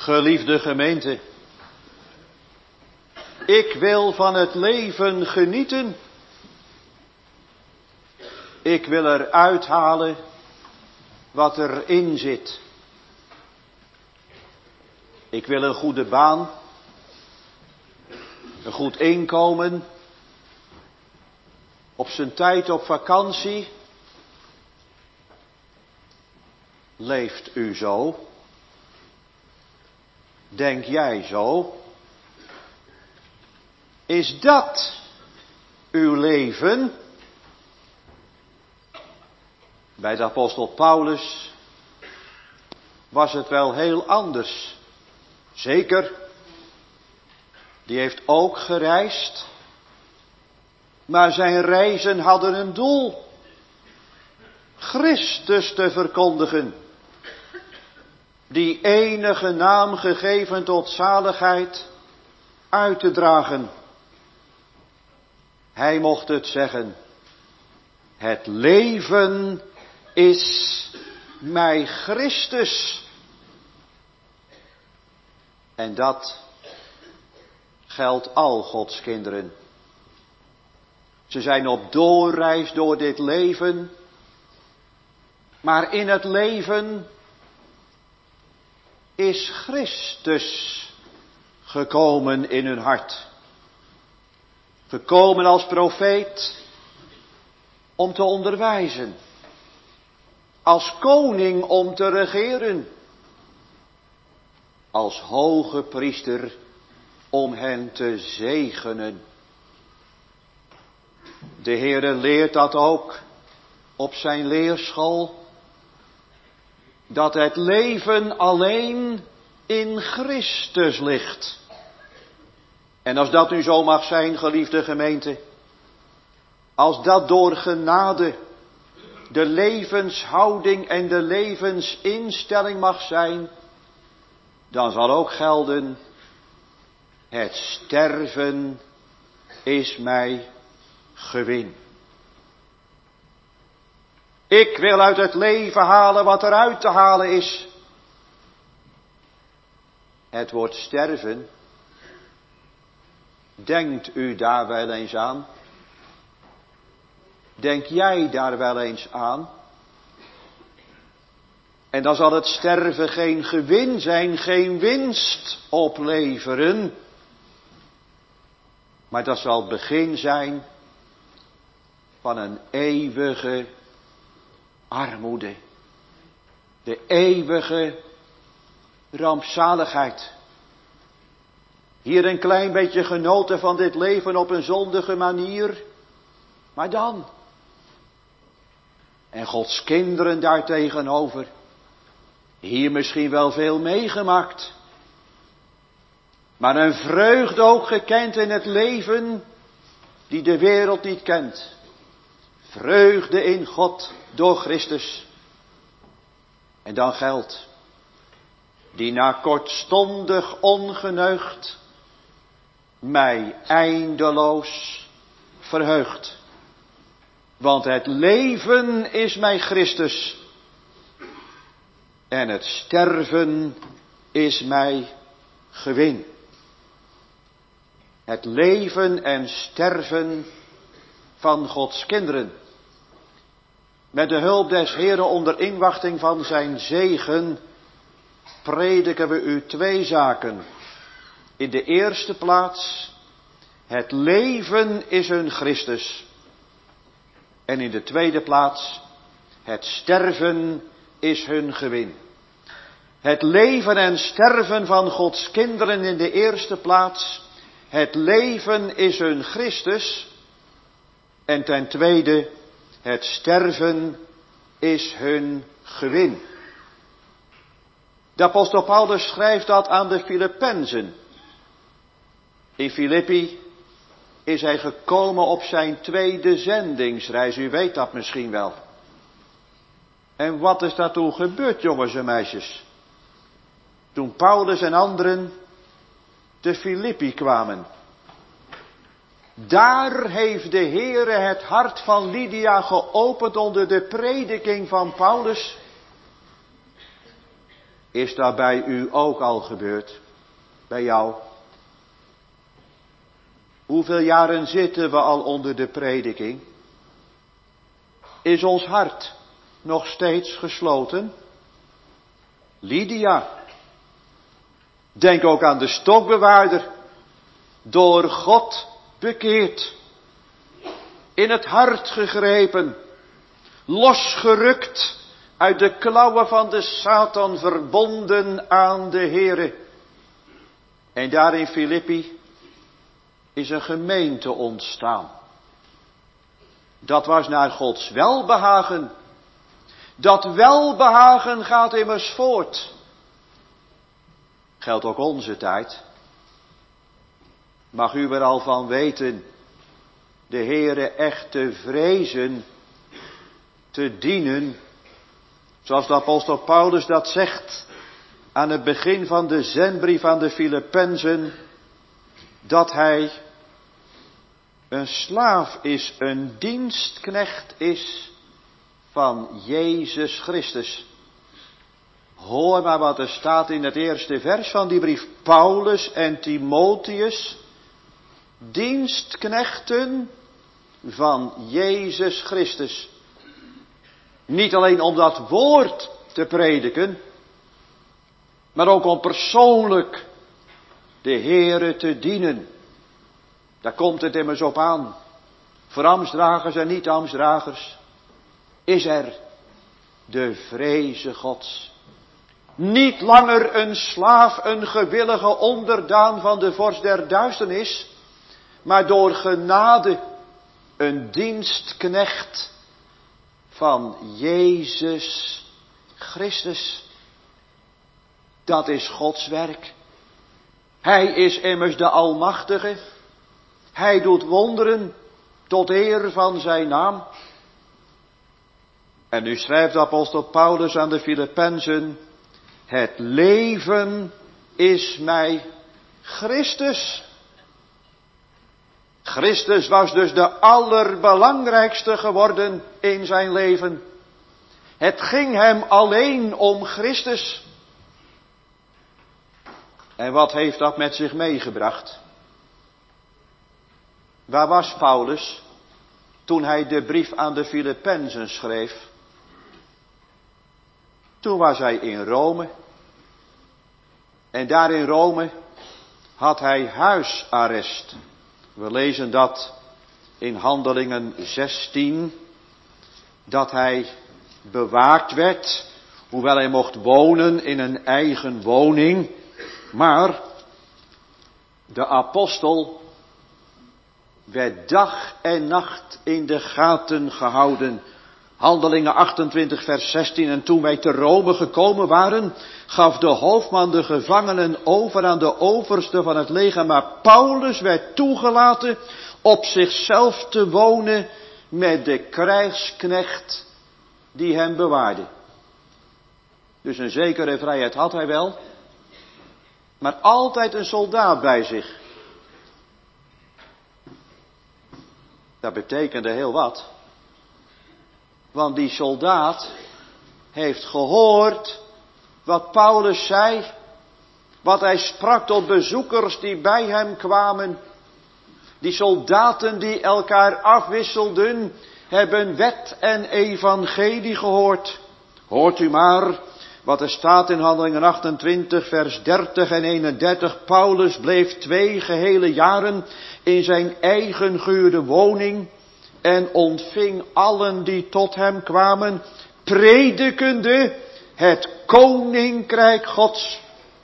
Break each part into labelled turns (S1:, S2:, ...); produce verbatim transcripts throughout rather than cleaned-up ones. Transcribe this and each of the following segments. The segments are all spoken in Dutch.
S1: Geliefde gemeente, ik wil van het leven genieten. Ik wil er uithalen wat erin zit. Ik wil een goede baan, een goed inkomen, op zijn tijd op vakantie. Leeft u zo? Denk jij zo? Is dat uw leven? Bij de apostel Paulus was het wel heel anders. Zeker, die heeft ook gereisd, maar zijn reizen hadden een doel: Christus te verkondigen, die enige naam gegeven tot zaligheid uit te dragen. Hij mocht het zeggen: het leven is mij Christus. En dat geldt al Gods kinderen. Ze zijn op doorreis door dit leven, maar in het leven is Christus gekomen in hun hart. Gekomen als profeet om te onderwijzen. Als koning om te regeren. Als hoge priester om hen te zegenen. De Heere leert dat ook op zijn leerschool. Dat het leven alleen in Christus ligt. En als dat nu zo mag zijn, geliefde gemeente, als dat door genade de levenshouding en de levensinstelling mag zijn, dan zal ook gelden: het sterven is mij gewin. Ik wil uit het leven halen wat er uit te halen is. Het woord sterven, denkt u daar wel eens aan? Denk jij daar wel eens aan? En dan zal het sterven geen gewin zijn, geen winst opleveren. Maar dat zal het begin zijn van een eeuwige armoede. De eeuwige rampzaligheid. Hier een klein beetje genoten van dit leven op een zondige manier. Maar dan. En Gods kinderen daartegenover. Hier misschien wel veel meegemaakt. Maar een vreugde ook gekend in het leven die de wereld niet kent. Vreugde in God door Christus. En dan geldt: die na kortstondig ongeneugd mij eindeloos verheugt. Want het leven is mij Christus. En het sterven is mij gewin. Het leven en sterven van Gods kinderen. Met de hulp des Heeren onder inwachting van zijn zegen prediken we u twee zaken. In de eerste plaats: het leven is hun Christus. En in de tweede plaats: het sterven is hun gewin. Het leven en sterven van Gods kinderen in de eerste plaats. Het leven is hun Christus. En ten tweede: het sterven is hun gewin. De apostel Paulus schrijft dat aan de Filippenzen. In Filippi is hij gekomen op zijn tweede zendingsreis. U weet dat misschien wel. En wat is daar toen gebeurd, jongens en meisjes? Toen Paulus en anderen te Filippi kwamen. Daar heeft de Heere het hart van Lydia geopend onder de prediking van Paulus. Is dat bij u ook al gebeurd? Bij jou? Hoeveel jaren zitten we al onder de prediking? Is ons hart nog steeds gesloten? Lydia. Denk ook aan de stokbewaarder. Door God bekeerd. In het hart gegrepen. Losgerukt uit de klauwen van de Satan, verbonden aan de Heere. En daar in Filippi is een gemeente ontstaan. Dat was naar Gods welbehagen. Dat welbehagen gaat immers voort. Geldt ook onze tijd. Mag u er al van weten, de Heere echt te vrezen, te dienen, zoals de apostel Paulus dat zegt aan het begin van de zendbrief aan de Filippenzen, dat hij een slaaf is, een dienstknecht is van Jezus Christus. Hoor maar wat er staat in het eerste vers van die brief. Paulus en Timotheus, dienstknechten van Jezus Christus. Niet alleen om dat woord te prediken, maar ook om persoonlijk de Heere te dienen. Daar komt het immers op aan. Voor ambtsdragers en niet-ambtsdragers is er de vreze Gods. Niet langer een slaaf, een gewillige onderdaan van de vorst der duisternis, maar door genade een dienstknecht van Jezus Christus. Dat is Gods werk. Hij is immers de Almachtige. Hij doet wonderen tot eer van zijn naam. En nu schrijft de apostel Paulus aan de Filippenzen: het leven is mij Christus. Christus was dus de allerbelangrijkste geworden in zijn leven. Het ging hem alleen om Christus. En wat heeft dat met zich meegebracht? Waar was Paulus toen hij de brief aan de Filippenzen schreef? Toen was hij in Rome. En daar in Rome had hij huisarrest. We lezen dat in Handelingen zestien. Dat hij bewaakt werd. Hoewel hij mocht wonen in een eigen woning. Maar de apostel werd dag en nacht in de gaten gehouden. Handelingen achtentwintig vers zestien. En toen wij te Rome gekomen waren, gaf de hoofdman de gevangenen over aan de overste van het leger. Maar Paulus werd toegelaten op zichzelf te wonen met de krijgsknecht die hem bewaarde. Dus een zekere vrijheid had hij wel, maar altijd een soldaat bij zich. Dat betekende heel wat. Want die soldaat heeft gehoord wat Paulus zei. Wat hij sprak tot bezoekers die bij hem kwamen. Die soldaten die elkaar afwisselden, hebben wet en evangelie gehoord. Hoort u maar wat er staat in Handelingen achtentwintig vers dertig en eenendertig. Paulus bleef twee gehele jaren in zijn eigen gehuurde woning en ontving allen die tot hem kwamen, predikende het koninkrijk Gods.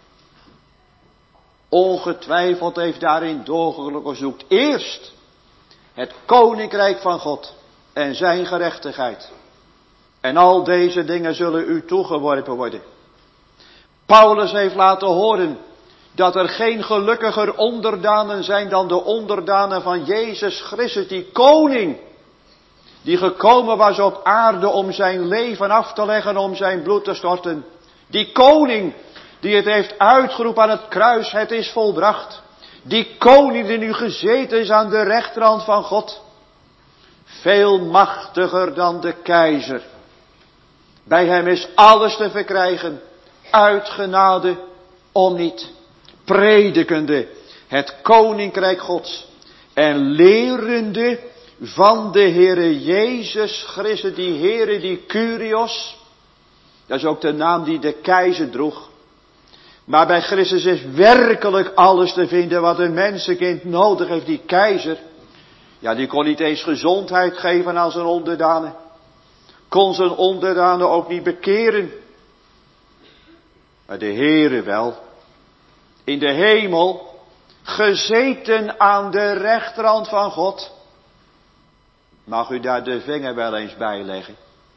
S1: Ongetwijfeld heeft daarin doorgelijk gezocht. Eerst het koninkrijk van God en zijn gerechtigheid. En al deze dingen zullen u toegeworpen worden. Paulus heeft laten horen dat er geen gelukkiger onderdanen zijn dan de onderdanen van Jezus Christus, die koning, die gekomen was op aarde om zijn leven af te leggen, om zijn bloed te storten. Die koning die het heeft uitgeroepen aan het kruis, het is volbracht. Die koning die nu gezeten is aan de rechterhand van God. Veel machtiger dan de keizer. Bij hem is alles te verkrijgen. uit genade om niet. Predikende het koninkrijk Gods. En lerende van de Heere Jezus Christus, die Heere, die Kyrios. Dat is ook de naam die de keizer droeg. Maar bij Christus is werkelijk alles te vinden wat een mensenkind nodig heeft. Die keizer, ja, die kon niet eens gezondheid geven aan zijn onderdanen. Kon zijn onderdanen ook niet bekeren. Maar de Heere wel. In de hemel, gezeten aan de rechterhand van God. Mag u daar de vinger wel eens bij leggen?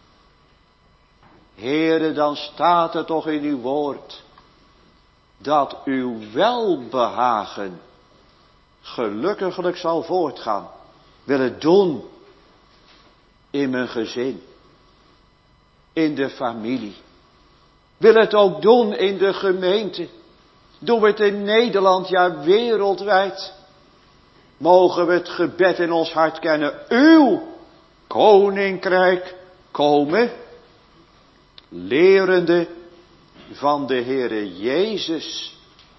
S1: Heere, dan staat er toch in uw woord dat uw welbehagen gelukkiglijk zal voortgaan. Wil het doen in mijn gezin, in de familie. Wil het ook doen in de gemeente. Doen we het in Nederland, ja wereldwijd. Mogen we het gebed in ons hart kennen. Uw koninkrijk komen. Lerende van de Heere Jezus.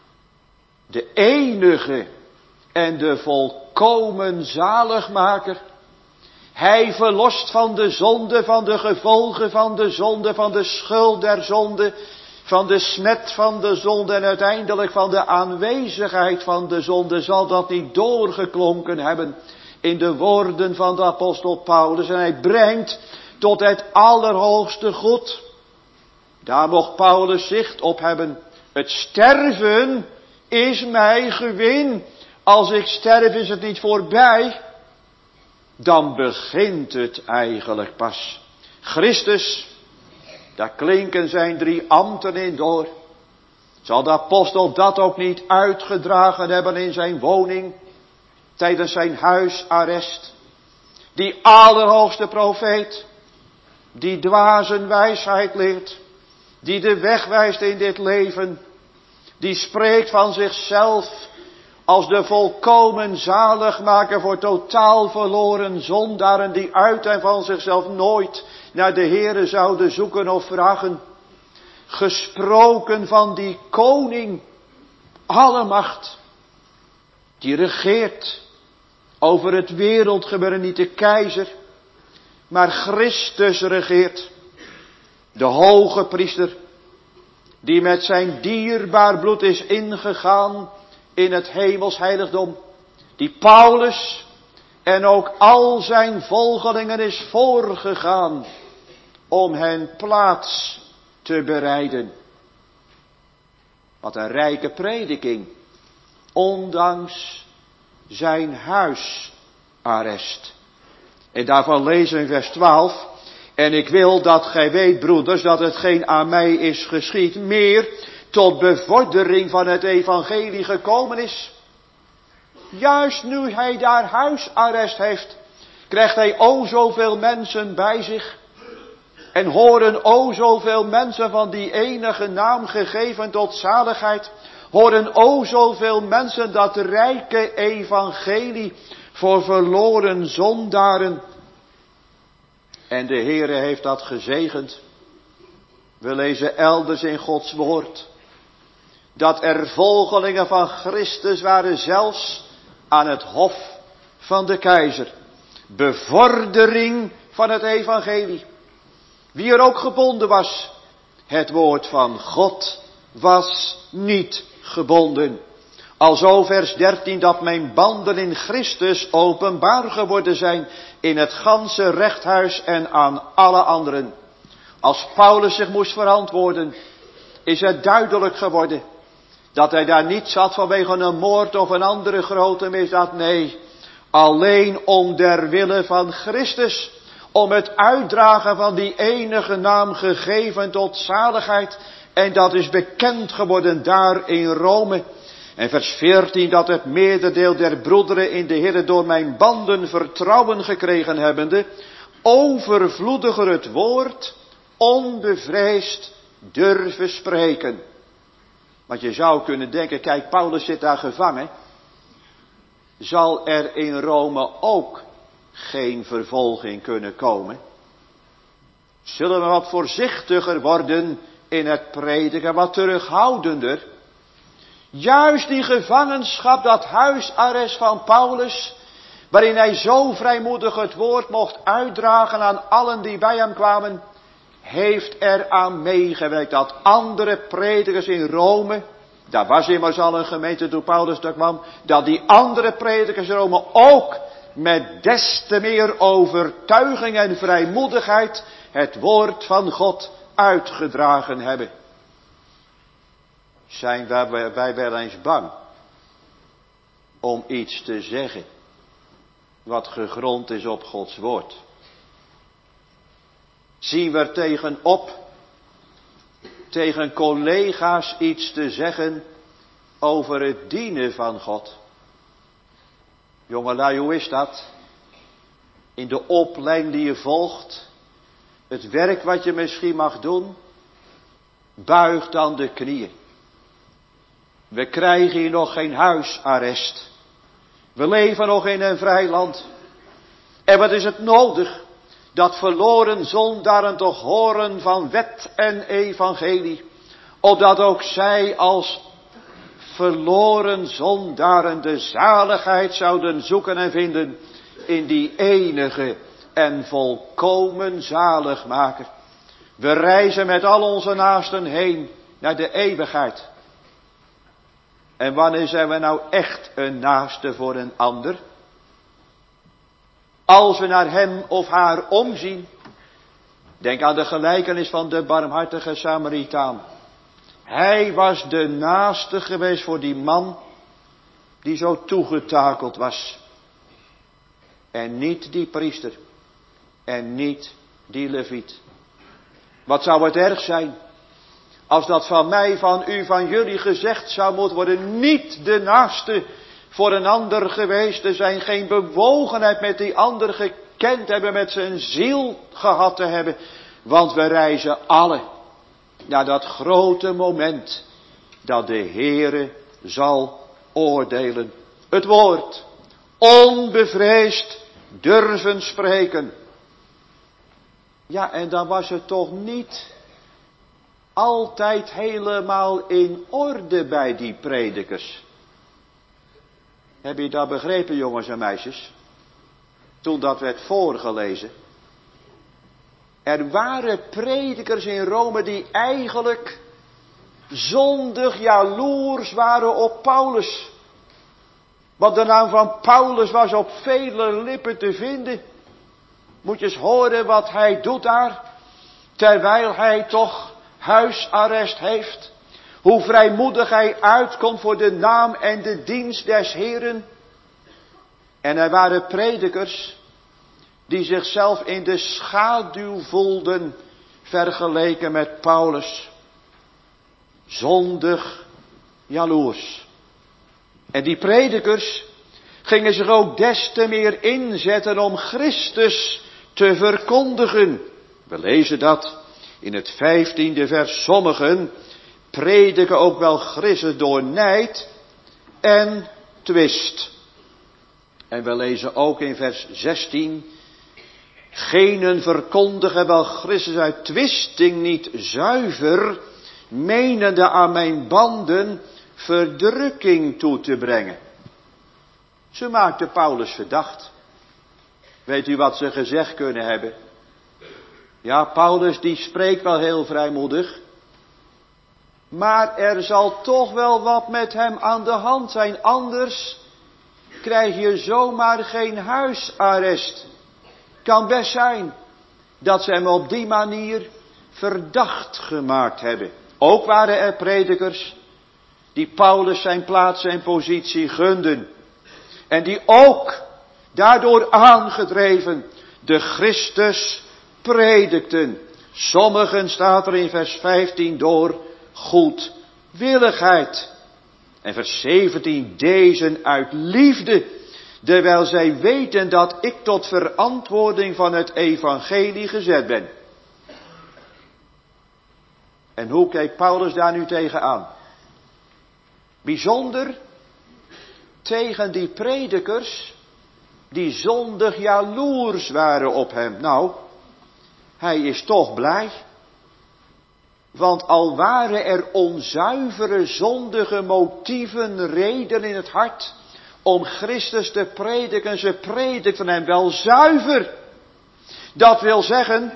S1: De enige en de volkomen zaligmaker. Hij verlost van de zonde, van de gevolgen van de zonde, van de schuld der zonde, van de smet van de zonde en uiteindelijk van de aanwezigheid van de zonde. Zal dat niet doorgeklonken hebben in de woorden van de apostel Paulus. En hij brengt tot het allerhoogste goed. Daar mocht Paulus zicht op hebben. Het sterven is mij gewin. Als ik sterf is het niet voorbij. Dan begint het eigenlijk pas. Christus, daar klinken zijn drie ambten in door. Zal de apostel dat ook niet uitgedragen hebben in zijn woning, tijdens zijn huisarrest? Die allerhoogste profeet, die dwazen wijsheid leert, die de weg wijst in dit leven, die spreekt van zichzelf als de volkomen zaligmaker voor totaal verloren zondaren die uit en van zichzelf nooit naar de Heere zouden zoeken of vragen. Gesproken van die koning, alle macht, die regeert over het wereldgebeuren, niet de keizer, maar Christus regeert. De hoge priester, die met zijn dierbaar bloed is ingegaan in het hemels heiligdom, die Paulus en ook al zijn volgelingen is voorgegaan om hen plaats te bereiden. Wat een rijke prediking, ondanks zijn huisarrest. En daarvan lezen we in vers twaalf. En ik wil dat gij weet, broeders, dat hetgeen aan mij is geschied, meer tot bevordering van het evangelie gekomen is. Juist nu hij daar huisarrest heeft, krijgt hij o zoveel mensen bij zich. En horen o zoveel mensen van die enige naam gegeven tot zaligheid. Horen o zoveel mensen dat rijke evangelie voor verloren zondaren. En de Heere heeft dat gezegend. We lezen elders in Gods woord dat er volgelingen van Christus waren, zelfs aan het hof van de keizer. Bevordering van het evangelie. Wie er ook gebonden was, het woord van God was niet gebonden. Alzo vers dertien, dat mijn banden in Christus openbaar geworden zijn in het ganse rechthuis en aan alle anderen. Als Paulus zich moest verantwoorden, is het duidelijk geworden dat hij daar niet zat vanwege een moord of een andere grote misdaad. Nee, alleen om der wille van Christus, om het uitdragen van die enige naam gegeven tot zaligheid. En dat is bekend geworden daar in Rome. En vers veertien, dat het meerderdeel der broederen in de Heere door mijn banden vertrouwen gekregen hebbende, overvloediger het woord, onbevreesd durven spreken. Want je zou kunnen denken, kijk, Paulus zit daar gevangen. Zal er in Rome ook geen vervolging kunnen komen? Zullen we wat voorzichtiger worden in het prediken wat terughoudender. Juist die gevangenschap, dat huisarrest van Paulus, waarin hij zo vrijmoedig het woord mocht uitdragen aan allen die bij hem kwamen, heeft eraan meegewerkt dat andere predikers in Rome, daar was immers al een gemeente toen Paulus daar kwam, dat die andere predikers in Rome ook met des te meer overtuiging en vrijmoedigheid het woord van God uitgedragen hebben. Zijn wij, wij wel eens bang om iets te zeggen wat gegrond is op Gods woord? Zien we er tegenop tegen collega's iets te zeggen over het dienen van God? Jongelui, hoe is dat? In de opleiding die je volgt, het werk wat je misschien mag doen, buig dan de knieën. We krijgen hier nog geen huisarrest. We leven nog in een vrij land. En wat is het nodig dat verloren zondaren toch horen van wet en evangelie, opdat ook zij als verloren zondaren de zaligheid zouden zoeken en vinden in die enige en volkomen zaligmaker. We reizen met al onze naasten heen naar de eeuwigheid. En wanneer zijn we nou echt een naaste voor een ander? Als we naar hem of haar omzien. Denk aan de gelijkenis van de barmhartige Samaritaan. Hij was de naaste geweest voor die man die zo toegetakeld was. En niet die priester. En niet die leviet. Wat zou het erg zijn als dat van mij, van u, van jullie gezegd zou moeten worden. Niet de naaste voor een ander geweest te zijn. Geen bewogenheid met die ander gekend hebben. Met zijn ziel gehad te hebben. Want we reizen alle naar dat grote moment dat de Heere zal oordelen. Het woord onbevreesd durven spreken. Ja, en dan was het toch niet altijd helemaal in orde bij die predikers. Heb je dat begrepen, jongens en meisjes? Toen dat werd voorgelezen. Er waren predikers in Rome die eigenlijk zondig jaloers waren op Paulus. Want de naam van Paulus was op vele lippen te vinden. Moet je eens horen wat hij doet daar. Terwijl hij toch huisarrest heeft. Hoe vrijmoedig hij uitkomt voor de naam en de dienst des Heren. En er waren predikers die zichzelf in de schaduw voelden vergeleken met Paulus. Zondig jaloers. En die predikers gingen zich ook des te meer inzetten om Christus te verkondigen. We lezen dat in het vijftiende vers. Sommigen prediken ook wel Christus door nijd en twist. En we lezen ook in vers zestien. Genen verkondigen wel Christus uit twisting niet zuiver, menende aan mijn banden verdrukking toe te brengen. Ze maakten Paulus verdacht. Weet u wat ze gezegd kunnen hebben? Ja, Paulus die spreekt wel heel vrijmoedig. Maar er zal toch wel wat met hem aan de hand zijn. Anders krijg je zomaar geen huisarrest. Kan best zijn dat ze hem op die manier verdacht gemaakt hebben. Ook waren er predikers die Paulus zijn plaats en positie gunden. En die ook daardoor aangedreven de Christus predikten. Sommigen, staat er in vers vijftien, door goedwilligheid. En vers zeventien, deze uit liefde, terwijl zij weten dat ik tot verantwoording van het evangelie gezet ben. En hoe keek Paulus daar nu tegenaan? Bijzonder tegen die predikers die zondig jaloers waren op hem. Nou, hij is toch blij. Want al waren er onzuivere, zondige motieven, reden in het hart om Christus te prediken, ze predikten hem wel zuiver. Dat wil zeggen,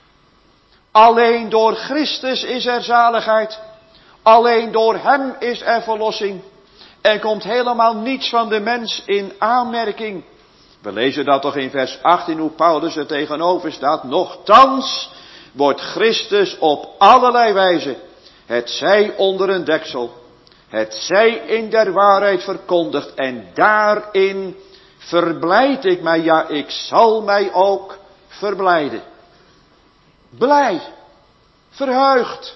S1: alleen door Christus is er zaligheid. Alleen door hem is er verlossing. Er komt helemaal niets van de mens in aanmerking. We lezen dat toch in vers achttien hoe Paulus er tegenover staat. Nochtans wordt Christus op allerlei wijze, het zij onder een deksel, het zij in der waarheid verkondigd, en daarin verblijd ik mij, ja, ik zal mij ook verblijden. Blij, verheugd,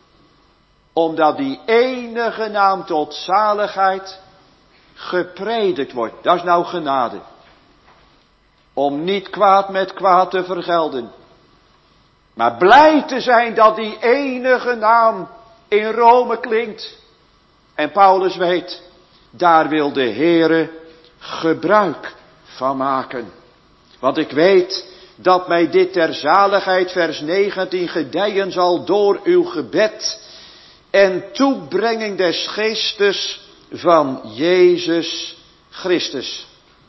S1: omdat die enige naam tot zaligheid gepredikt wordt. Dat is nou genade. Om niet kwaad met kwaad te vergelden. Maar blij te zijn dat die enige naam in Rome klinkt. En Paulus weet, daar wil de Heere gebruik van maken. Want ik weet dat mij dit ter zaligheid, vers negentien, gedijen zal door uw gebed en toebrenging des geestes van Jezus Christus.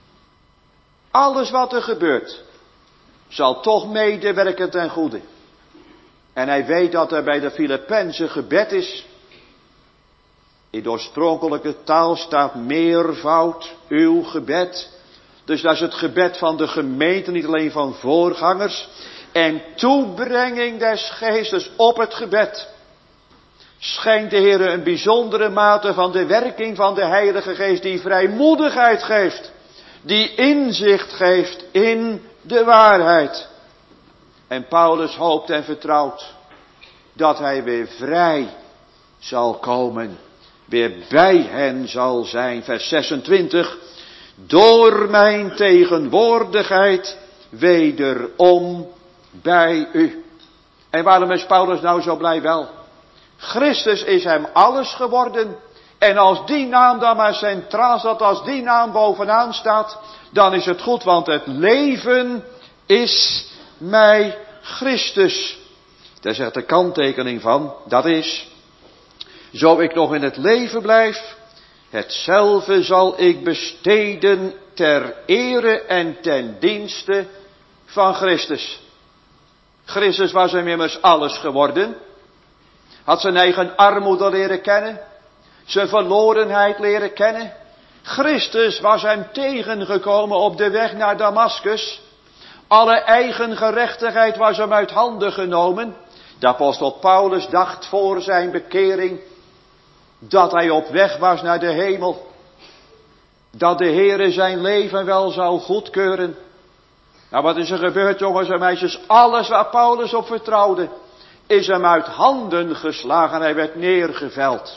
S1: Alles wat er gebeurt, zal toch medewerken ten goede. En hij weet dat er bij de Filippenzen gebed is. In de oorspronkelijke taal staat meervoud, uw gebed. Dus dat is het gebed van de gemeente, niet alleen van voorgangers. En toebrenging des geestes op het gebed. Schenkt de Heer een bijzondere mate van de werking van de Heilige Geest, die vrijmoedigheid geeft. Die inzicht geeft in de waarheid. En Paulus hoopt en vertrouwt dat hij weer vrij zal komen. Weer bij hen zal zijn. Vers zesentwintig. Door mijn tegenwoordigheid wederom bij u. En waarom is Paulus nou zo blij? Wel, Christus is hem alles geworden. En als die naam dan maar centraal staat, als die naam bovenaan staat, dan is het goed, want het leven is mij Christus. Daar zegt de kanttekening van, dat is, zo ik nog in het leven blijf, hetzelfde zal ik besteden ter ere en ten dienste van Christus. Christus was hem immers alles geworden, had zijn eigen armoede leren kennen, zijn verlorenheid leren kennen. Christus was hem tegengekomen op de weg naar Damaskus. Alle eigen gerechtigheid was hem uit handen genomen. De apostel Paulus dacht voor zijn bekering dat hij op weg was naar de hemel. Dat de Heere zijn leven wel zou goedkeuren. Nou, wat is er gebeurd, jongens en meisjes? Alles waar Paulus op vertrouwde, is hem uit handen geslagen. Hij werd neergeveld.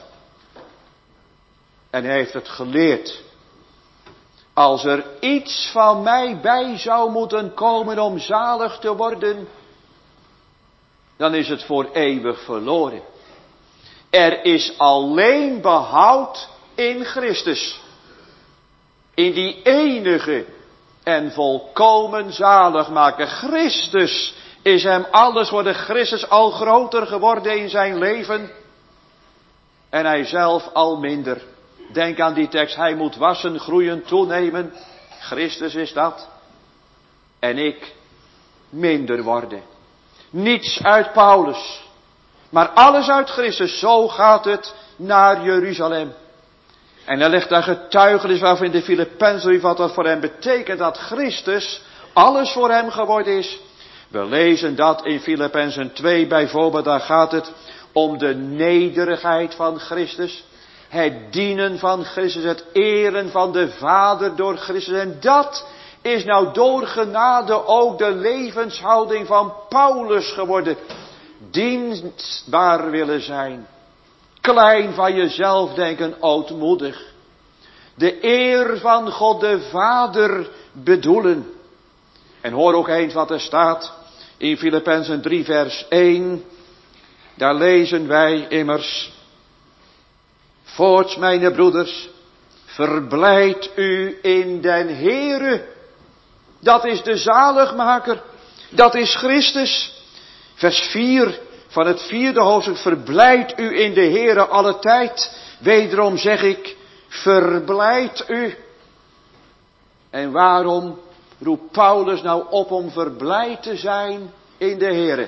S1: En hij heeft het geleerd. Als er iets van mij bij zou moeten komen om zalig te worden, dan is het voor eeuwig verloren. Er is alleen behoud in Christus. In die enige en volkomen zaligmaker. Christus is hem alles geworden. Christus al groter geworden in zijn leven. En hij zelf al minder. Denk aan die tekst. Hij moet wassen, groeien, toenemen. Christus is dat. En ik minder worden. Niets uit Paulus. Maar alles uit Christus. Zo gaat het naar Jeruzalem. En er ligt daar getuigenis waarvan de Filippenzen wat dat voor hem betekent. Dat Christus alles voor hem geworden is. We lezen dat in Filippenzen twee bijvoorbeeld. Daar gaat het om de nederigheid van Christus. Het dienen van Christus. Het eren van de Vader door Christus. En dat is nou door genade ook de levenshouding van Paulus geworden. Dienstbaar willen zijn. Klein van jezelf denken, ootmoedig. De eer van God de Vader bedoelen. En hoor ook eens wat er staat in Filippenzen drie vers één. Daar lezen wij immers. Voorts, mijn broeders, verblijd u in den Heere. Dat is de zaligmaker. Dat is Christus. Vers vier. van het vierde hoofdstuk. Verblijd u in de Heere alle tijd. Wederom zeg ik, verblijd u. En waarom roept Paulus nou op om verblijd te zijn in de Heere?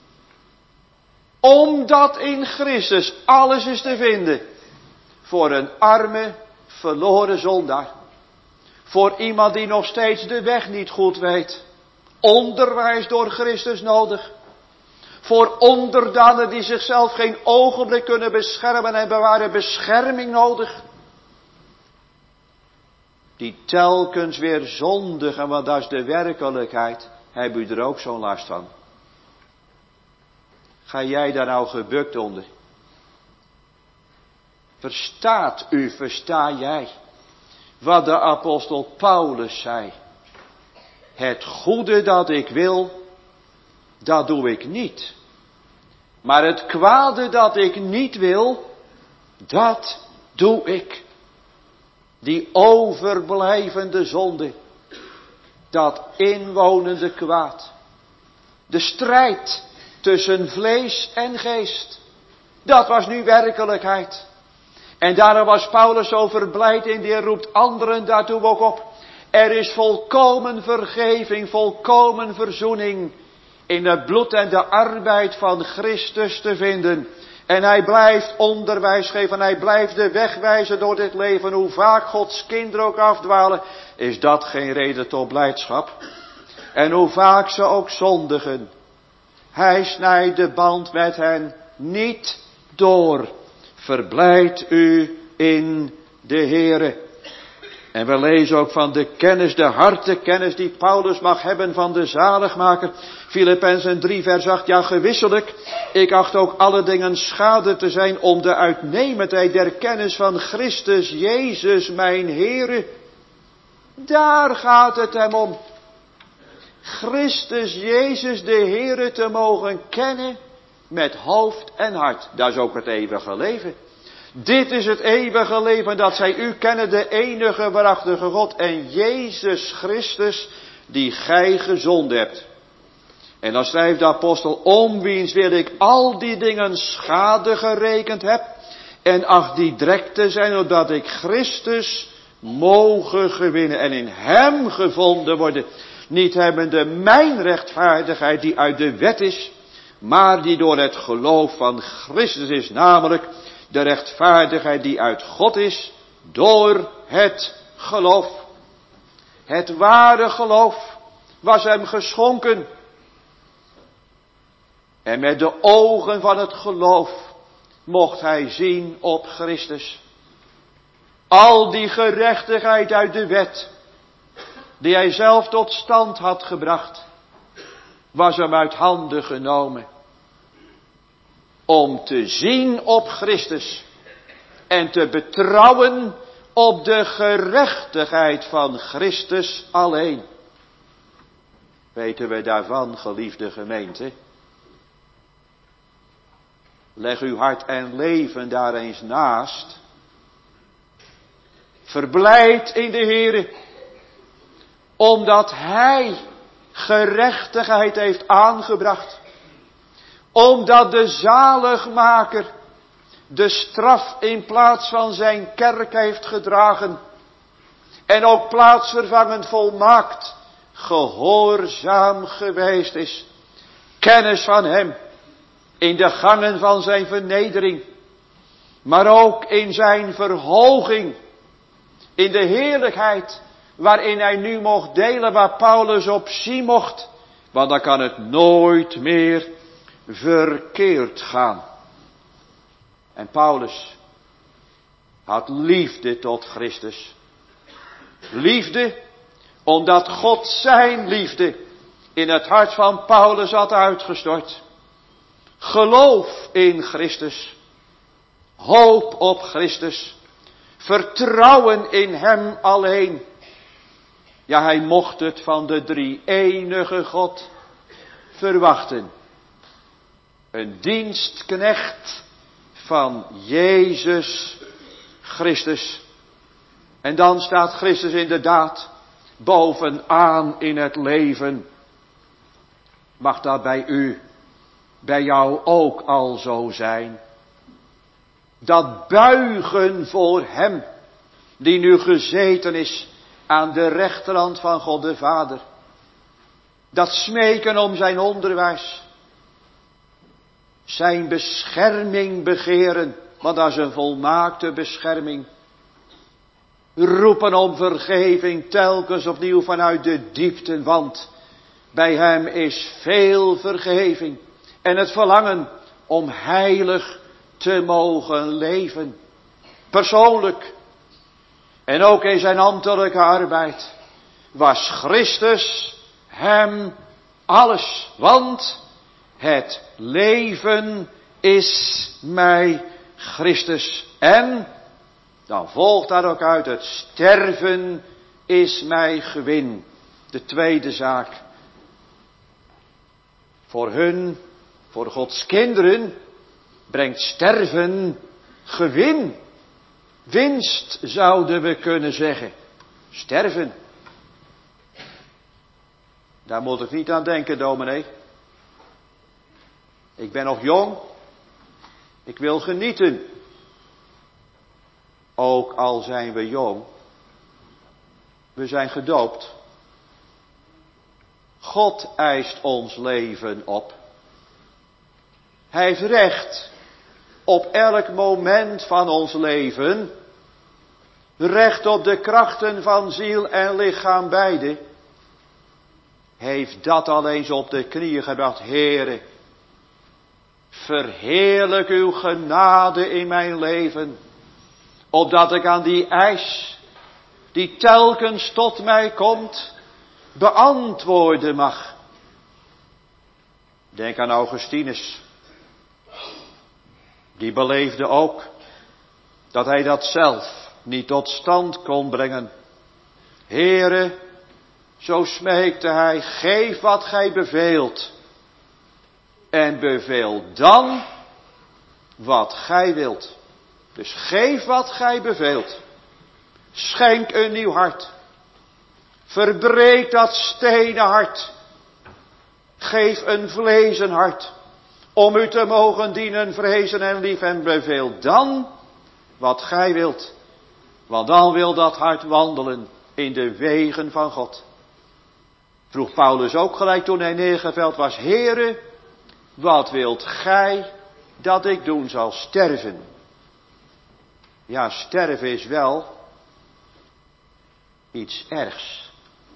S1: Omdat in Christus alles is te vinden voor een arme, verloren zondaar. Voor iemand die nog steeds de weg niet goed weet. Onderwijs door Christus nodig. Voor onderdanen die zichzelf geen ogenblik kunnen beschermen en bewaren, bescherming nodig. Die telkens weer zondigen, want dat is de werkelijkheid. Heb u er ook zo'n last van? Ga jij daar nou gebukt onder? Verstaat u, versta jij wat de apostel Paulus zei? Het goede dat ik wil, dat doe ik niet. Maar het kwade dat ik niet wil, dat doe ik. Die overblijvende zonde. Dat inwonende kwaad. De strijd tussen vlees en geest. Dat was nu werkelijkheid. En daarom was Paulus zo verblijd in die roept anderen daartoe ook op. Er is volkomen vergeving, volkomen verzoening in het bloed en de arbeid van Christus te vinden. En hij blijft onderwijs geven, hij blijft de weg wijzen door dit leven. Hoe vaak Gods kinderen ook afdwalen, is dat geen reden tot blijdschap. En hoe vaak ze ook zondigen, hij snijdt de band met hen niet door. Verblijd u in de Heere. En we lezen ook van de kennis, de hartekennis die Paulus mag hebben van de zaligmaker. Filippenzen drie vers acht, ja gewisselijk, ik acht ook alle dingen schade te zijn om de uitnemendheid der kennis van Christus Jezus mijn Heere. Daar gaat het hem om. Christus Jezus de Heere te mogen kennen met hoofd en hart. Dat is ook het eeuwige leven. Dit is het eeuwige leven, dat zij u kennen, de enige waarachtige God en Jezus Christus, die gij gezonden hebt. En dan schrijft de apostel, om wiens wil ik al die dingen schade gerekend heb, en acht die drek te zijn, opdat ik Christus mogen gewinnen en in hem gevonden worden, niet hebbende mijn rechtvaardigheid die uit de wet is, maar die door het geloof van Christus is, namelijk de rechtvaardigheid die uit God is, door het geloof. Het ware geloof was hem geschonken. En met de ogen van het geloof mocht hij zien op Christus. Al die gerechtigheid uit de wet, die hij zelf tot stand had gebracht, was hem uit handen genomen. Om te zien op Christus en te betrouwen op de gerechtigheid van Christus alleen. Weten we daarvan, geliefde gemeente? Leg uw hart en leven daar eens naast. Verblijd in de Heere, omdat Hij gerechtigheid heeft aangebracht. Omdat de zaligmaker de straf in plaats van zijn kerk heeft gedragen. En ook plaatsvervangend volmaakt gehoorzaam geweest is. Kennis van hem in de gangen van zijn vernedering. Maar ook in zijn verhoging. In de heerlijkheid waarin hij nu mocht delen, waar Paulus op zien mocht. Want dan kan het nooit meer verkeerd gaan. En Paulus had liefde tot Christus. Liefde omdat God zijn liefde in het hart van Paulus had uitgestort. Geloof in Christus. Hoop op Christus. Vertrouwen in hem alleen. Ja, hij mocht het van de drie enige God verwachten. Een dienstknecht van Jezus Christus. En dan staat Christus inderdaad bovenaan in het leven. Mag dat bij u bij jou ook al zo zijn. Dat buigen voor hem, die nu gezeten is aan de rechterhand van God de Vader. Dat smeken om zijn onderwijs. Zijn bescherming begeren, want dat is een volmaakte bescherming. Roepen om vergeving telkens opnieuw vanuit de diepten, want bij hem is veel vergeving. En het verlangen om heilig te mogen leven. Persoonlijk. En ook in zijn ambtelijke arbeid was Christus hem alles. Want het leven is mij Christus. En dan volgt daar ook uit, het sterven is mij gewin. De tweede zaak. Voor hun, voor Gods kinderen, brengt sterven gewin. Winst zouden we kunnen zeggen. Sterven. Daar moet ik niet aan denken, dominee. Ik ben nog jong. Ik wil genieten. Ook al zijn we jong. We zijn gedoopt. God eist ons leven op. Hij heeft recht op elk moment van ons leven. Recht op de krachten van ziel en lichaam beide. Heeft dat al eens op de knieën gebracht. Heere, verheerlijk uw genade in mijn leven. Opdat ik aan die eis, die telkens tot mij komt, beantwoorden mag. Denk aan Augustinus. Die beleefde ook dat hij dat zelf niet tot stand kon brengen. Heere, zo smeekte hij, geef wat gij beveelt. En beveel dan wat gij wilt. Dus geef wat gij beveelt. Schenk een nieuw hart. Verbreek dat stenen hart. Geef een vlezen hart. Om u te mogen dienen, vrezen en lief, en beveel dan wat gij wilt. Want dan wil dat hart wandelen in de wegen van God. Vroeg Paulus ook gelijk toen hij neergeveld was. Heere, wat wilt gij dat ik doen zal? Sterven. Ja, sterven is wel iets ergs.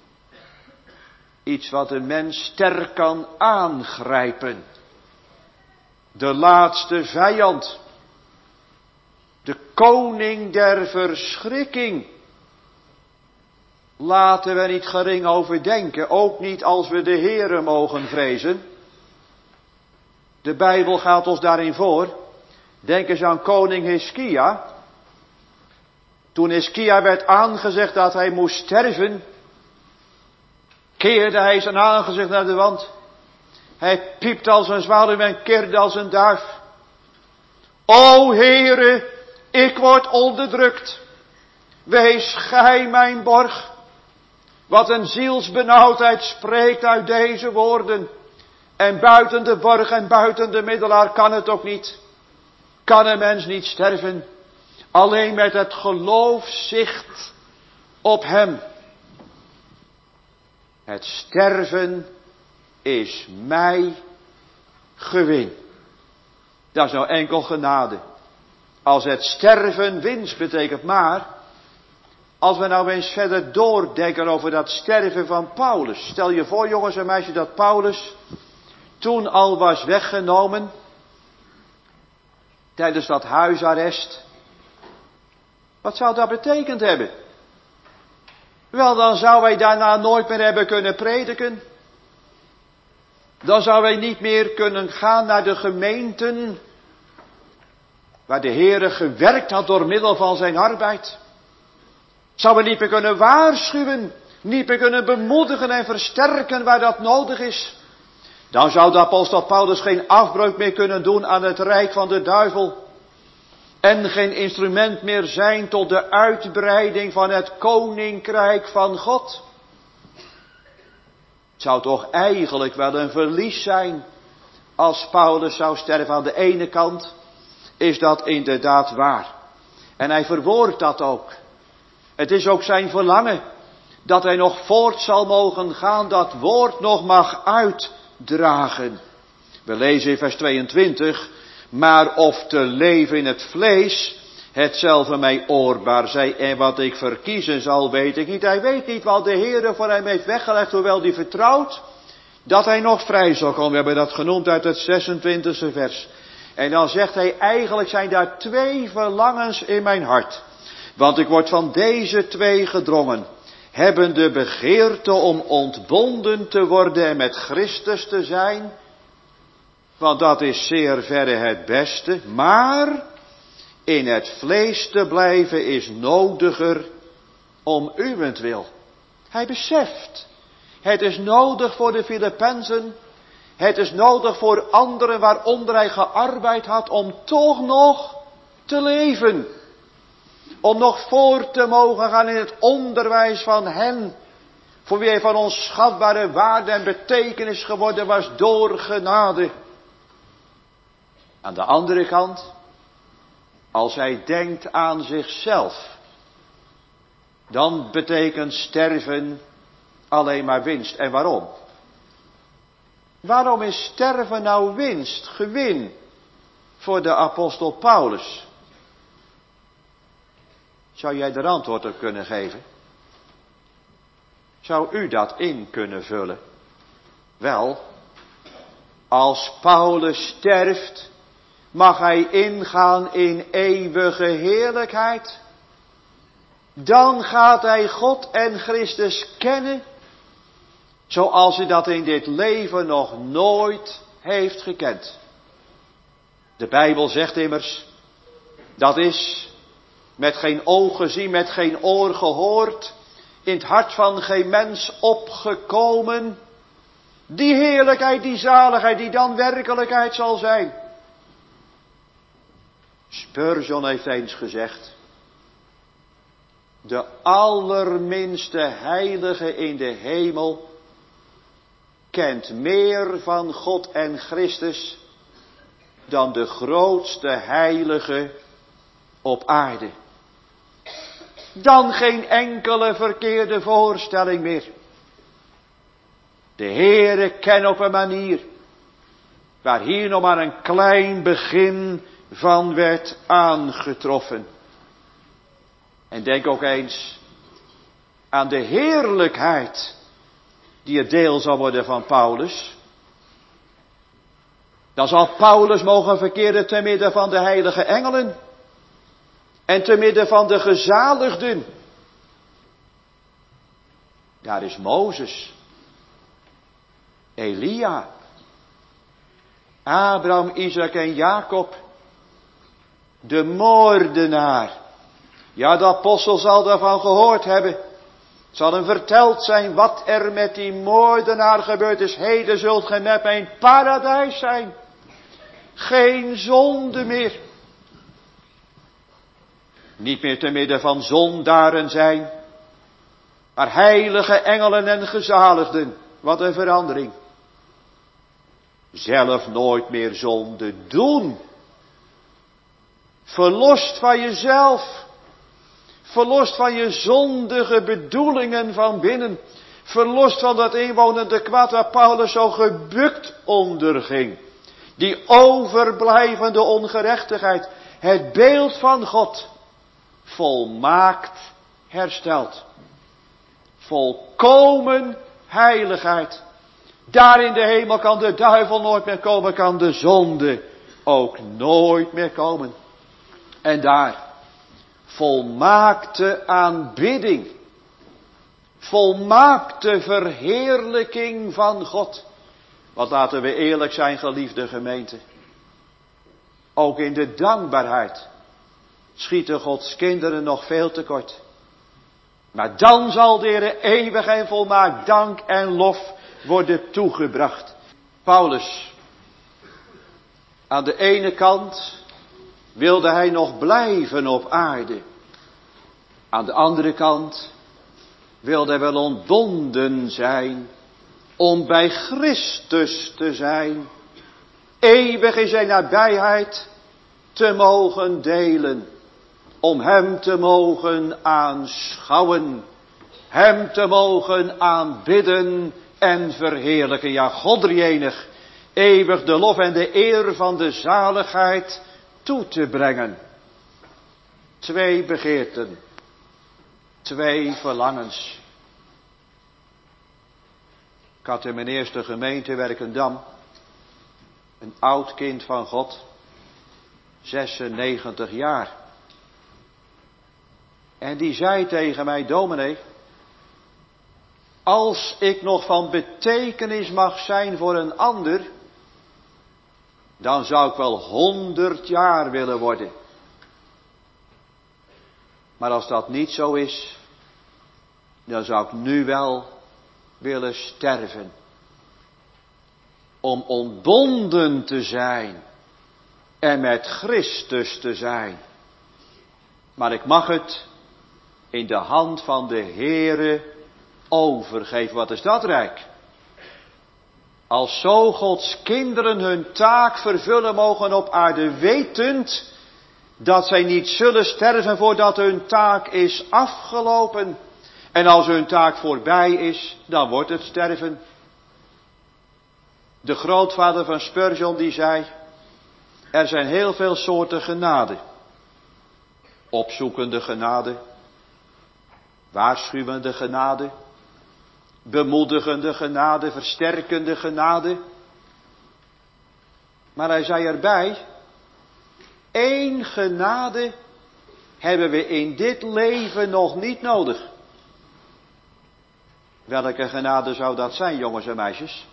S1: Iets wat een mens sterk kan aangrijpen. De laatste vijand. De koning der verschrikking. Laten we niet gering over denken. Ook niet als we de Heere mogen vrezen. De Bijbel gaat ons daarin voor. Denk eens aan koning Hiskia. Toen Hiskia werd aangezegd dat hij moest sterven, keerde hij zijn aangezicht naar de wand. Hij piepte als een zwaluw en kirde als een duif. O Heere, ik word onderdrukt. Wees gij mijn borg. Wat een zielsbenauwdheid spreekt uit deze woorden. En buiten de borg en buiten de middelaar kan het ook niet. Kan een mens niet sterven. Alleen met het geloof zicht op hem. Het sterven is mij gewin. Dat is nou enkel genade. Als het sterven winst betekent, maar als we nou eens verder doordenken over dat sterven van Paulus. Stel je voor, jongens en meisjes, dat Paulus toen al was weggenomen tijdens dat huisarrest. Wat zou dat betekend hebben? Wel, dan zou hij daarna nooit meer hebben kunnen prediken. Dan zou hij niet meer kunnen gaan naar de gemeenten waar de Heere gewerkt had door middel van zijn arbeid. Zou hij niet meer kunnen waarschuwen, niet meer kunnen bemoedigen en versterken waar dat nodig is. Dan zou de apostel Paulus geen afbreuk meer kunnen doen aan het rijk van de duivel. En geen instrument meer zijn tot de uitbreiding van het koninkrijk van God. Het zou toch eigenlijk wel een verlies zijn als Paulus zou sterven. Aan de ene kant is dat inderdaad waar. En hij verwoordt dat ook. Het is ook zijn verlangen dat hij nog voort zal mogen gaan, dat woord nog mag uitdragen. We lezen in vers tweeëntwintig, maar of te leven in het vlees, hetzelfde mij oorbaar zij, en wat ik verkiezen zal, weet ik niet. Hij weet niet wat de Heere voor hem heeft weggelegd, hoewel hij vertrouwt dat hij nog vrij zal komen. We hebben dat genoemd uit het zesentwintigste vers. En dan zegt hij, eigenlijk zijn daar twee verlangens in mijn hart. Want ik word van deze twee gedrongen. Hebben de begeerte om ontbonden te worden en met Christus te zijn. Want dat is zeer verre het beste. Maar in het vlees te blijven is nodiger om uwentwil. Hij beseft. Het is nodig voor de Filippenzen. Het is nodig voor anderen waaronder hij gearbeid had om toch nog te leven. Om nog voort te mogen gaan in het onderwijs van hen. Voor wie hij van onschatbare waarde en betekenis geworden was door genade. Aan de andere kant, als hij denkt aan zichzelf, dan betekent sterven alleen maar winst. En waarom? Waarom is sterven nou winst, gewin voor de apostel Paulus? Zou jij er antwoord op kunnen geven? Zou u dat in kunnen vullen? Wel, als Paulus sterft, mag hij ingaan in eeuwige heerlijkheid. Dan gaat hij God en Christus kennen, zoals hij dat in dit leven nog nooit heeft gekend. De Bijbel zegt immers, dat is met geen oog gezien, met geen oor gehoord, in het hart van geen mens opgekomen, die heerlijkheid, die zaligheid, die dan werkelijkheid zal zijn. Spurgeon heeft eens gezegd, de allerminste heilige in de hemel kent meer van God en Christus dan de grootste heilige op aarde. Dan geen enkele verkeerde voorstelling meer. De Heere kent op een manier waar hier nog maar een klein begin van werd aangetroffen. En denk ook eens aan de heerlijkheid die het deel zal worden van Paulus. Dan zal Paulus mogen verkeren te midden van de heilige engelen. En te midden van de gezaligden. Daar is Mozes. Elia. Abraham, Isaac en Jacob. De moordenaar. Ja, de apostel zal daarvan gehoord hebben. Het zal hem verteld zijn wat er met die moordenaar gebeurd is. Heden zult gij met mij in het paradijs zijn. Geen zonde meer. Niet meer te midden van zondaren zijn. Maar heilige engelen en gezaligden. Wat een verandering. Zelf nooit meer zonde doen. Verlost van jezelf. Verlost van je zondige bedoelingen van binnen. Verlost van dat inwonende kwaad waar Paulus zo gebukt onderging. Die overblijvende ongerechtigheid. Het beeld van God. Volmaakt hersteld. Volkomen heiligheid. Daar in de hemel kan de duivel nooit meer komen. Kan de zonde ook nooit meer komen. En daar. Volmaakte aanbidding. Volmaakte verheerlijking van God. Want laten we eerlijk zijn, geliefde gemeente. Ook in de dankbaarheid schieten Gods kinderen nog veel tekort. Maar dan zal de Heer eeuwig en volmaakt dank en lof worden toegebracht. Paulus, aan de ene kant wilde hij nog blijven op aarde. Aan de andere kant wilde hij wel ontbonden zijn om bij Christus te zijn. eeuwig in zijn nabijheid te mogen delen. Om hem te mogen aanschouwen. Hem te mogen aanbidden en verheerlijken. Ja, God drieënig, eeuwig de lof en de eer van de zaligheid toe te brengen. Twee begeerten. Twee verlangens. Ik had in mijn eerste gemeente Werkendam een oud kind van God, zesennegentig jaar. En die zei tegen mij: dominee, als ik nog van betekenis mag zijn voor een ander, dan zou ik wel honderd jaar willen worden. Maar als dat niet zo is, dan zou ik nu wel willen sterven. Om ontbonden te zijn en met Christus te zijn. Maar ik mag het in de hand van de Heere overgeven. Wat is dat rijk? Als zo Gods kinderen hun taak vervullen mogen op aarde, wetend dat zij niet zullen sterven voordat hun taak is afgelopen. En als hun taak voorbij is, dan wordt het sterven. De grootvader van Spurgeon die zei: er zijn heel veel soorten genade. Opzoekende genade, waarschuwende genade, bemoedigende genade, versterkende genade. Maar hij zei erbij: één genade hebben we in dit leven nog niet nodig. Welke genade zou dat zijn, jongens en meisjes?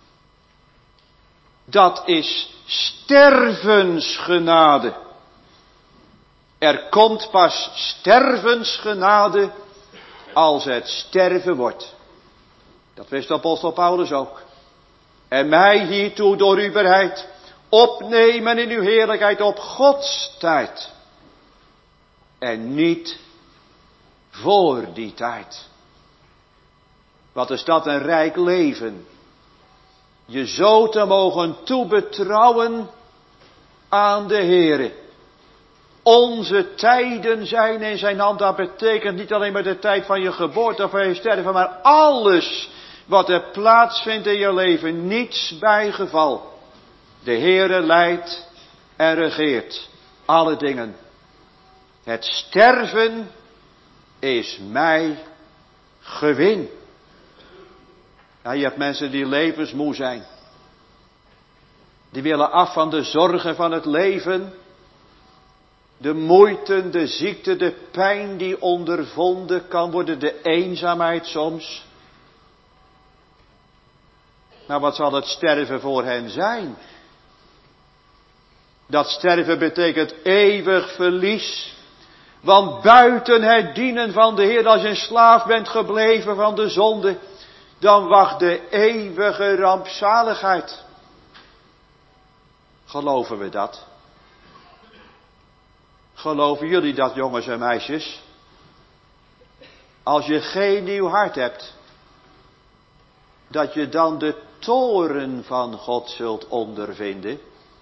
S1: Dat is stervensgenade. Er komt pas stervensgenade als het sterven wordt. Dat wist de apostel Paulus ook. En mij hiertoe door u bereid, opnemen in uw heerlijkheid op Gods tijd. En niet voor die tijd. Wat is dat een rijk leven. Je zo te mogen toebetrouwen aan de Heere. Onze tijden zijn in zijn hand. Dat betekent niet alleen maar de tijd van je geboorte of van je sterven, maar alles wat er plaatsvindt in je leven. Niets bijgeval. De Heere leidt en regeert alle dingen. Het sterven is mij gewin. Ja, je hebt mensen die levensmoe zijn. Die willen af van de zorgen van het leven. De moeite, de ziekte, de pijn die ondervonden kan worden. De eenzaamheid soms. Nou, wat zal het sterven voor hen zijn? Dat sterven betekent eeuwig verlies. Want buiten het dienen van de Heer, als je een slaaf bent gebleven van de zonde, dan wacht de eeuwige rampzaligheid. Geloven we dat? Geloven jullie dat, jongens en meisjes? Als je geen nieuw hart hebt, dat je dan de toorn van God zult ondervinden?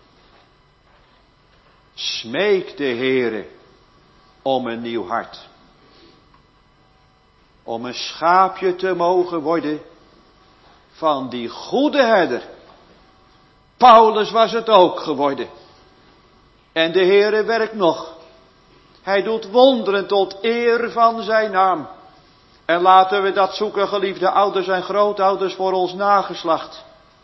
S1: Smeek de Heere om een nieuw hart. Om een schaapje te mogen worden van die goede herder. Paulus was het ook geworden. En de Heere werkt nog. Hij doet wonderen tot eer van zijn naam. En laten we dat zoeken, geliefde ouders en grootouders, voor ons nageslacht.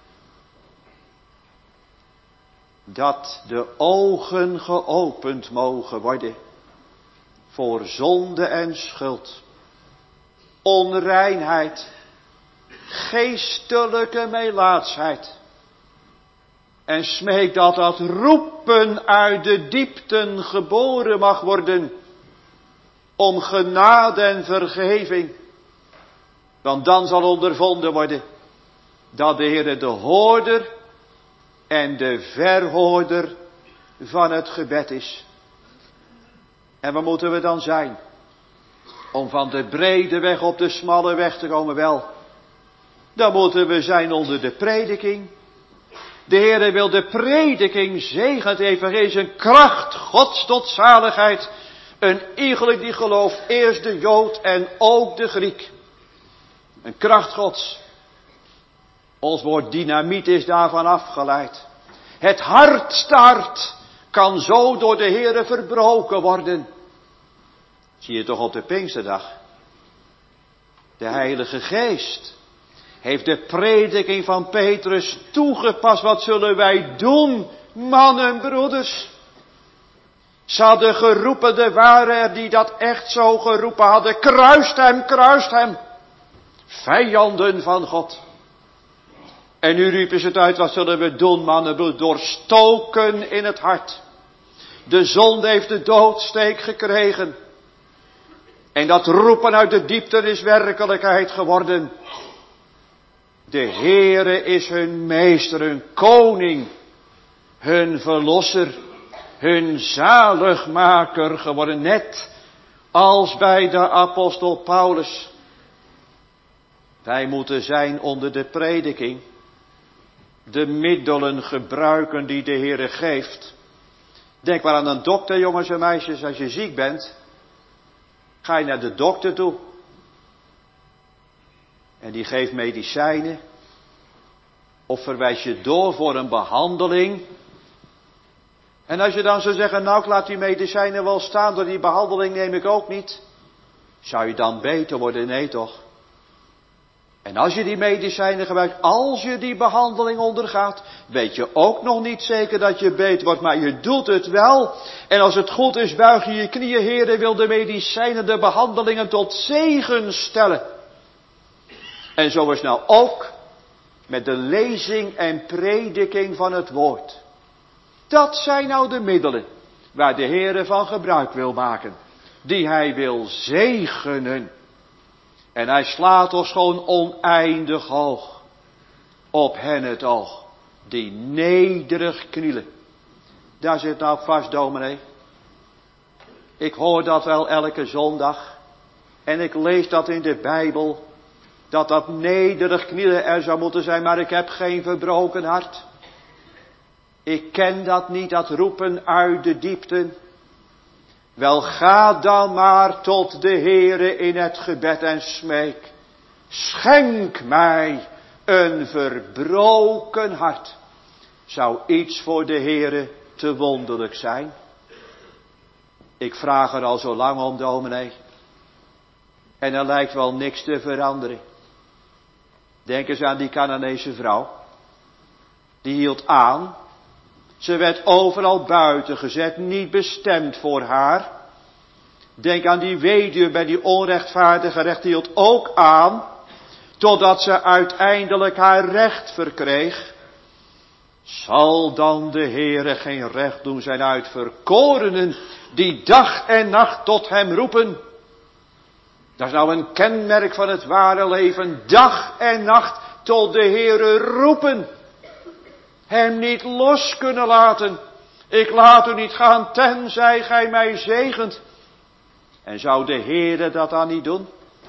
S1: Dat de ogen geopend mogen worden voor zonde en schuld, onreinheid, geestelijke melaatsheid. En smeek dat dat roepen uit de diepten geboren mag worden om genade en vergeving. Want dan zal ondervonden worden dat de Heer de hoorder en de verhoorder van het gebed is. En waar moeten we dan zijn? Om van de brede weg op de smalle weg te komen? Wel, dan moeten we zijn onder de prediking. De Heere wil de prediking zegen, het evangelie, een kracht Gods tot zaligheid. Een iegelijk die gelooft, eerst de Jood en ook de Griek. Een kracht Gods. Ons woord dynamiet is daarvan afgeleid. Het hartstaart kan zo door de Heere verbroken worden. Zie je toch op de Pinksterdag. De Heilige Geest heeft de prediking van Petrus toegepast. Wat zullen wij doen, mannen, broeders? Ze hadden geroepen, er waren er die dat echt zo geroepen hadden. Kruist hem, kruist hem. Vijanden van God. En nu riepen ze het uit, wat zullen we doen, mannen, broeders? Doorstoken in het hart. De zonde heeft de doodsteek gekregen. En dat roepen uit de diepte is werkelijkheid geworden. De Heere is hun meester, hun koning, hun verlosser, hun zaligmaker geworden. Net als bij de apostel Paulus. Wij moeten zijn onder de prediking. De middelen gebruiken die de Heere geeft. Denk maar aan een dokter, jongens en meisjes, als je ziek bent. Ga je naar de dokter toe. En die geeft medicijnen. Of verwijs je door voor een behandeling. En als je dan zou zeggen, nou ik laat die medicijnen wel staan, door die behandeling neem ik ook niet. Zou je dan beter worden? Nee toch? En als je die medicijnen gebruikt, als je die behandeling ondergaat, weet je ook nog niet zeker dat je beter wordt, maar je doet het wel. En als het goed is, buig je je knieën, Heere, wil de medicijnen, de behandelingen tot zegen stellen. En zo is nou ook met de lezing en prediking van het woord. Dat zijn nou de middelen waar de Heere van gebruik wil maken. Die hij wil zegenen. En hij slaat ons gewoon oneindig hoog op hen het oog. Die nederig knielen. Daar zit nou vast, dominee. Ik hoor dat wel elke zondag. En ik lees dat in de Bijbel. Dat dat nederig knielen er zou moeten zijn. Maar ik heb geen verbroken hart. Ik ken dat niet, dat roepen uit de diepten. Wel, ga dan maar tot de Heere in het gebed en smeek. Schenk mij een verbroken hart. Zou iets voor de Heere te wonderlijk zijn? Ik vraag er al zo lang om, dominee. En er lijkt wel niks te veranderen. Denk eens aan die Canaanese vrouw. Die hield aan. Ze werd overal buiten gezet, niet bestemd voor haar. Denk aan die weduwe bij die onrechtvaardige recht, die hield ook aan, totdat ze uiteindelijk haar recht verkreeg. Zal dan de Heere geen recht doen zijn uitverkorenen, die dag en nacht tot hem roepen? Dat is nou een kenmerk van het ware leven, dag en nacht tot de Heere roepen. Hem niet los kunnen laten. Ik laat u niet gaan, tenzij gij mij zegent. En zou de Heere dat dan niet doen?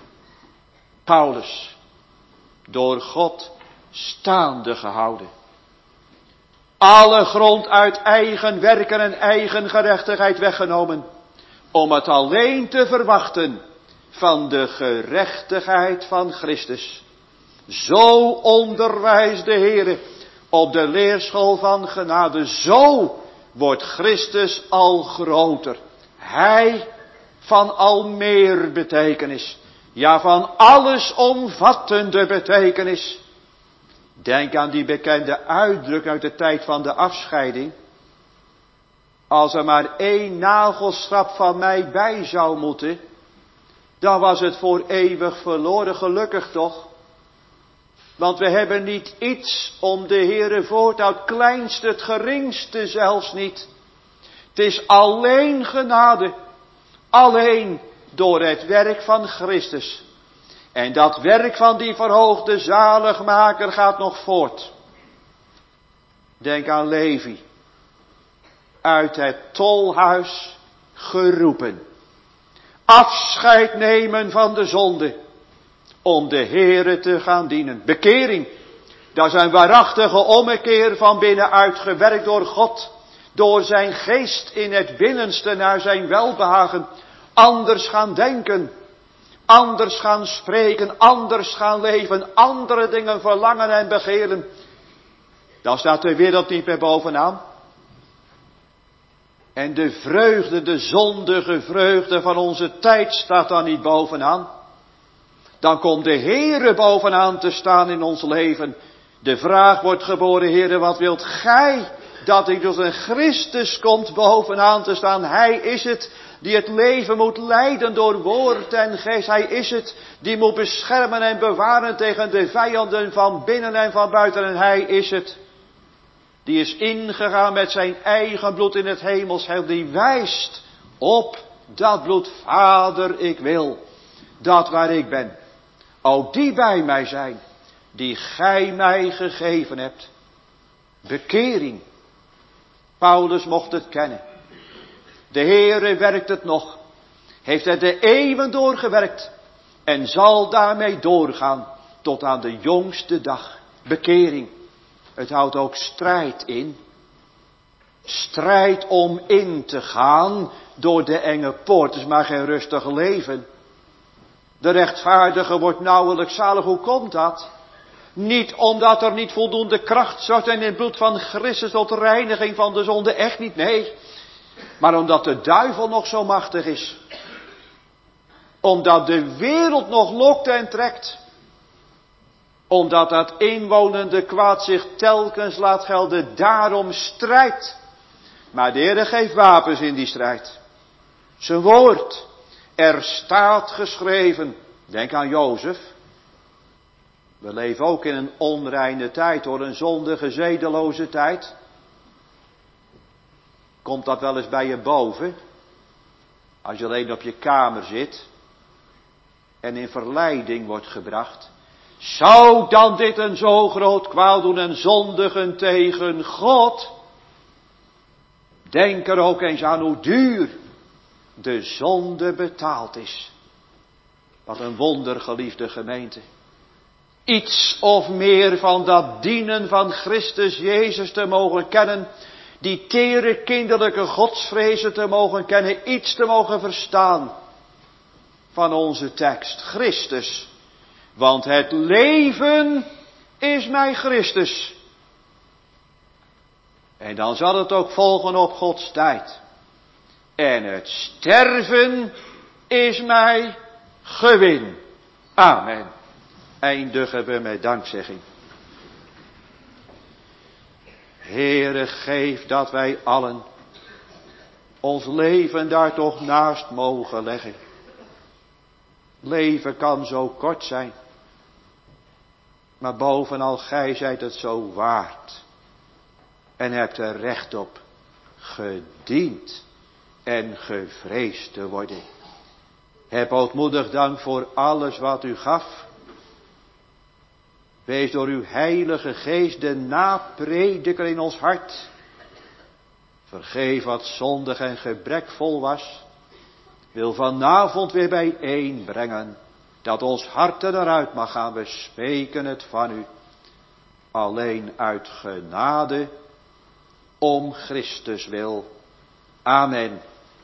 S1: Paulus, door God staande gehouden. Alle grond uit eigen werken en eigen gerechtigheid weggenomen. Om het alleen te verwachten van de gerechtigheid van Christus. Zo onderwijst de Heere op de leerschool van genade. Zo wordt Christus al groter. Hij van al meer betekenis. Ja, van alles omvattende betekenis. Denk aan die bekende uitdrukking uit de tijd van de afscheiding. Als er maar één nagelstrap van mij bij zou moeten, dan was het voor eeuwig verloren, gelukkig toch? Want we hebben niet iets om de Heere voor te houden, het kleinste, het geringste zelfs niet. Het is alleen genade, alleen door het werk van Christus. En dat werk van die verhoogde zaligmaker gaat nog voort. Denk aan Levi, uit het tolhuis geroepen. Afscheid nemen van de zonde. Om de Heere te gaan dienen. Bekering. Dat is een waarachtige ommekeer van binnenuit, gewerkt door God. Door zijn geest in het binnenste naar zijn welbehagen. Anders gaan denken. Anders gaan spreken. Anders gaan leven. Andere dingen verlangen en begeren. Dan staat de wereld niet meer bovenaan. En de vreugde, de zondige vreugde van onze tijd staat dan niet bovenaan. Dan komt de Heere bovenaan te staan in ons leven. De vraag wordt geboren, Heere, wat wilt gij dat ik door een Christus komt bovenaan te staan? Hij is het die het leven moet leiden door woord en geest. Hij is het die moet beschermen en bewaren tegen de vijanden van binnen en van buiten. En hij is het die is ingegaan met zijn eigen bloed in het hemelsheil. Die wijst op dat bloed. Vader, ik wil dat waar ik ben, ook die bij mij zijn, die gij mij gegeven hebt. Bekering. Paulus mocht het kennen. De Heere werkt het nog. Heeft het de eeuwen doorgewerkt. En zal daarmee doorgaan tot aan de jongste dag. Bekering. Het houdt ook strijd in. Strijd om in te gaan door de enge poort. Het is maar geen rustig leven. De rechtvaardige wordt nauwelijks zalig. Hoe komt dat? Niet omdat er niet voldoende kracht zat in het bloed van Christus tot reiniging van de zonde. Echt niet, nee. Maar omdat de duivel nog zo machtig is. Omdat de wereld nog lokt en trekt. Omdat dat inwonende kwaad zich telkens laat gelden. Daarom strijdt. Maar de Heere geeft wapens in die strijd. Zijn woord. Er staat geschreven. Denk aan Jozef. We leven ook in een onreine tijd hoor. Een zondige, zedeloze tijd. Komt dat wel eens bij je boven? Als je alleen op je kamer zit. En in verleiding wordt gebracht. Zou dan dit een zo groot kwaad doen en zondigen tegen God? Denk er ook eens aan hoe duur de zonde betaald is. Wat een wonder, geliefde gemeente. Iets of meer van dat dienen van Christus Jezus te mogen kennen. Die tere kinderlijke godsvrezen te mogen kennen. Iets te mogen verstaan van onze tekst. Christus. Want het leven is mij Christus. En dan zal het ook volgen op Gods tijd. En het sterven is mij gewin. Amen. Eindigen we met dankzegging. Heere, geef dat wij allen ons leven daar toch naast mogen leggen. Leven kan zo kort zijn. Maar bovenal, gij zijt het zo waard. En hebt er recht op gediend en gevreesd te worden. Heb ootmoedig dank voor alles wat u gaf. Wees door uw heilige geest de naprediker in ons hart. Vergeef wat zondig en gebrekvol was. Wil vanavond weer bijeenbrengen. Dat ons hart eruit mag gaan. We spreken het van u. Alleen uit genade. Om Christus wil. Amen.